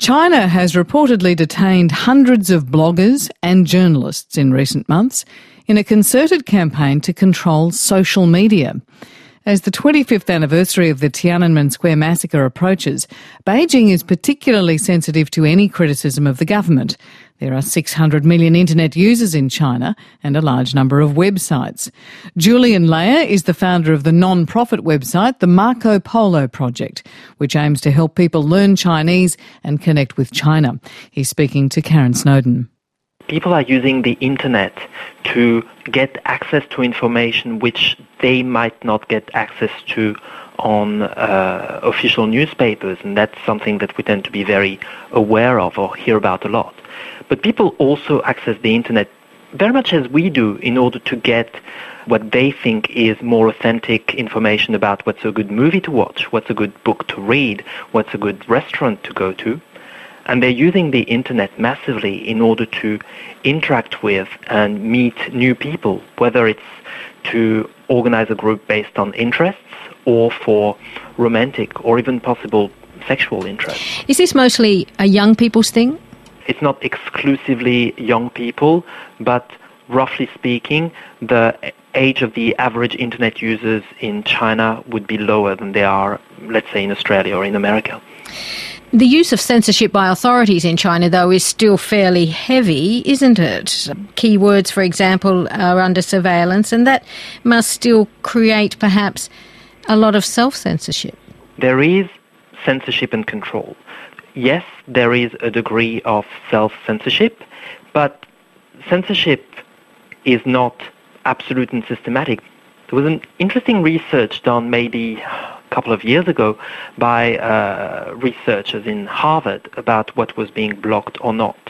China has reportedly detained hundreds of bloggers and journalists in recent months in a concerted campaign to control social media. As the 25th anniversary of the Tiananmen Square massacre approaches, Beijing is particularly sensitive to any criticism of the government. There are 600 million internet users in China and a large number of websites. Julian Layer is the founder of the non-profit website, the Marco Polo Project, which aims to help people learn Chinese and connect with China. He's speaking to Karen Snowdon. People are using the internet to get access to information which they might not get access to on official newspapers, and that's something that we tend to be very aware of or hear about a lot. But people also access the internet very much as we do in order to get what they think is more authentic information about what's a good movie to watch, what's a good book to read, what's a good restaurant to go to. And they're using the internet massively in order to interact with and meet new people, whether it's to organize a group based on interests or for romantic or even possible sexual interests. Is this mostly a young people's thing? It's not exclusively young people, but roughly speaking, the age of the average internet users in China would be lower than they are, let's say, in Australia or in America. The use of censorship by authorities in China, though, is still fairly heavy, isn't it? Keywords, for example, are under surveillance, and that must still create perhaps a lot of self-censorship. There is censorship and control. Yes, there is a degree of self-censorship, but censorship is not absolute and systematic. There was an interesting research done maybe couple of years ago by researchers in Harvard about what was being blocked or not.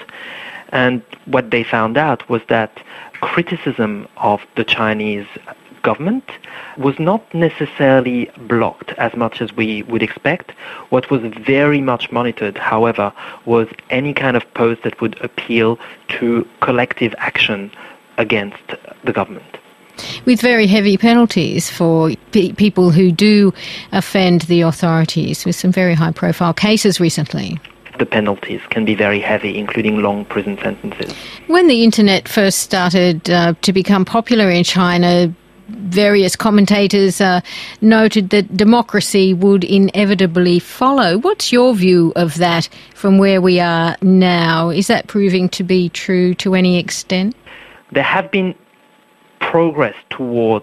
And what they found out was that criticism of the Chinese government was not necessarily blocked as much as we would expect. What was very much monitored, however, was any kind of post that would appeal to collective action against the government. With very heavy penalties for people who do offend the authorities, with some very high-profile cases recently. The penalties can be very heavy, including long prison sentences. When the internet first started to become popular in China, various commentators noted that democracy would inevitably follow. What's your view of that from where we are now? Is that proving to be true to any extent? There have been progress towards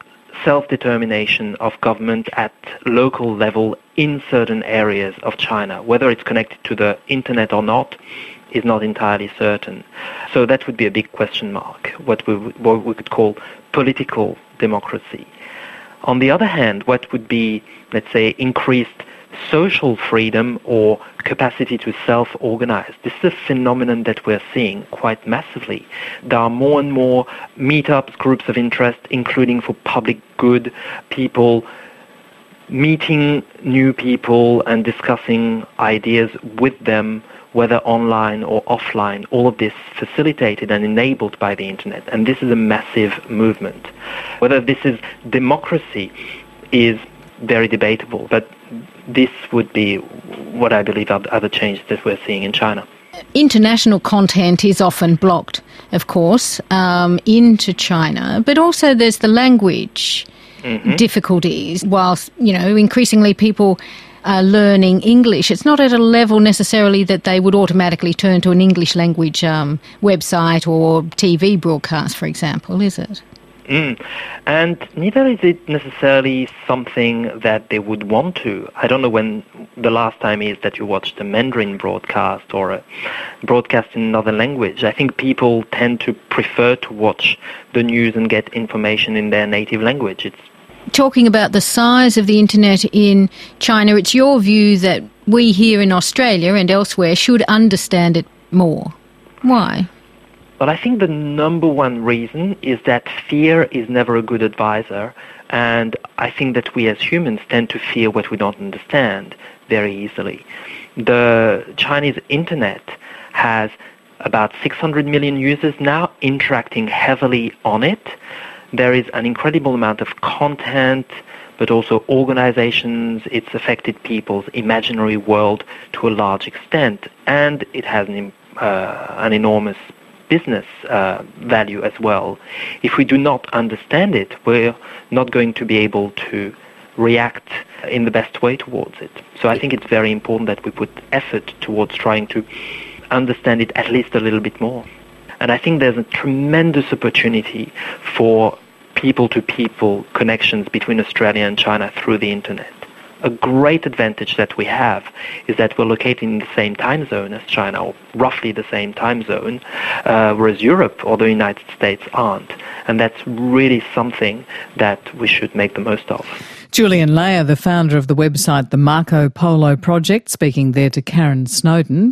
self-determination of government at local level in certain areas of China. Whether it's connected to the internet or not is not entirely certain. So that would be a big question mark, what we could call political democracy. On the other hand, what would be, let's say, increased social freedom or capacity to self-organize. This is a phenomenon that we're seeing quite massively. There are more and more meetups, groups of interest, including for public good, people meeting new people and discussing ideas with them, whether online or offline. All of this facilitated and enabled by the internet. And this is a massive movement. Whether this is democracy is very debatable, but this would be what I believe are the changes that we're seeing in China. International content is often blocked, of course, into China, but also there's the language difficulties. Whilst, increasingly people are learning English, it's not at a level necessarily that they would automatically turn to an English language website or TV broadcast, for example, is it? And neither is it necessarily something that they would want to. I don't know when the last time is that you watched a Mandarin broadcast or a broadcast in another language. I think people tend to prefer to watch the news and get information in their native language. Talking about the size of the internet in China, it's your view that we here in Australia and elsewhere should understand it more. Why? Well, I think the number one reason is that fear is never a good advisor, and I think that we as humans tend to fear what we don't understand very easily. The Chinese internet has about 600 million users now interacting heavily on it. There is an incredible amount of content, but also organizations. It's affected people's imaginary world to a large extent, and it has an enormous business value as well. If we do not understand it, we're not going to be able to react in the best way towards it. So I think it's very important that we put effort towards trying to understand it at least a little bit more. And I think there's a tremendous opportunity for people-to-people connections between Australia and China through the internet. A great advantage that we have is that we're located in the same time zone as China, or roughly the same time zone, whereas Europe or the United States aren't. And that's really something that we should make the most of. Julian Layer, the founder of the website The Marco Polo Project, speaking there to Karen Snowdon.